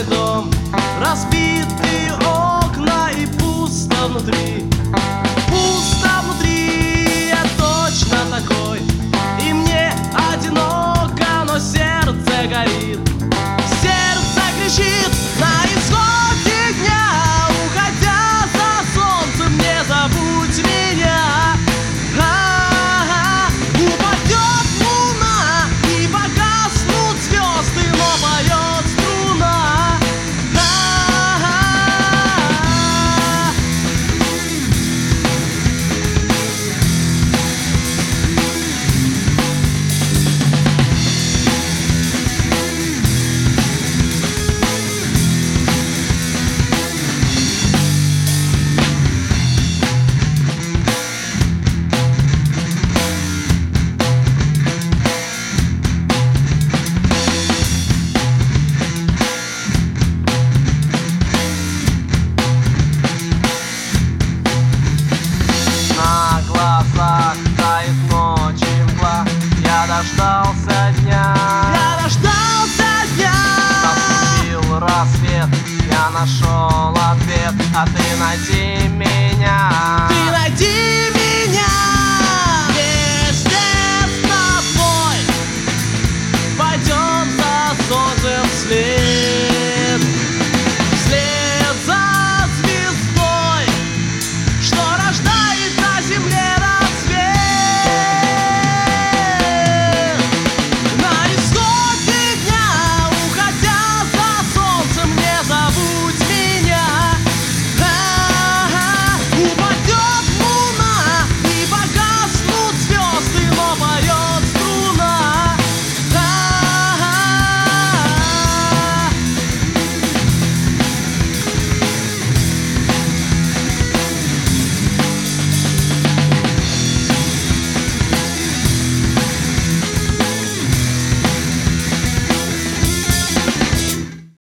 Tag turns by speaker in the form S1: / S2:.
S1: дом, разбитые окна и пусто внутри. Пусто внутри, я точно такой, и мне одиноко, но сердце горит. Сердце кричит на исходе дня, уходя за солнцем, не забудь меня. Упадет луна и погаснут звезды, но поет струна. На глазах тает ночи мгла, я дождался дня. Я дождался дня. Наступил рассвет, я нашел ответ, а ты найди меня. Ты найди